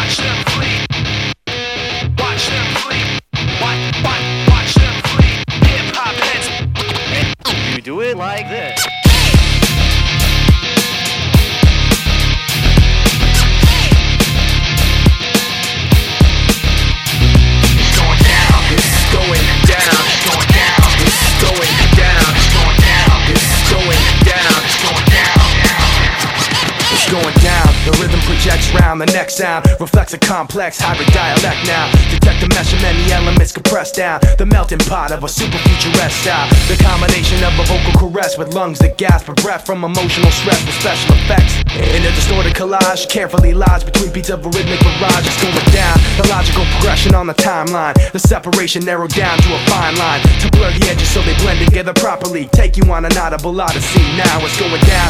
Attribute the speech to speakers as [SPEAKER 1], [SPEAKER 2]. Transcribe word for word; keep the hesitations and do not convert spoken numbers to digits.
[SPEAKER 1] watch them flee. Watch them flee. Watch, watch, watch them flee. Hip hop heads.
[SPEAKER 2] You do it like this.
[SPEAKER 3] Going down, the rhythm projects round. The next sound reflects a complex hybrid dialect now. Detect the mesh of many elements compressed down. The melting pot of a super futuresque style. The combination of a vocal caress with lungs that gasp for breath from emotional stress with special effects. In a distorted collage, carefully lies between beats of a rhythmic barrage. It's going down, the logical progression on the timeline. The separation narrowed down to a fine line to blur the edges so they blend together properly. Take you on an audible odyssey. Now it's going down,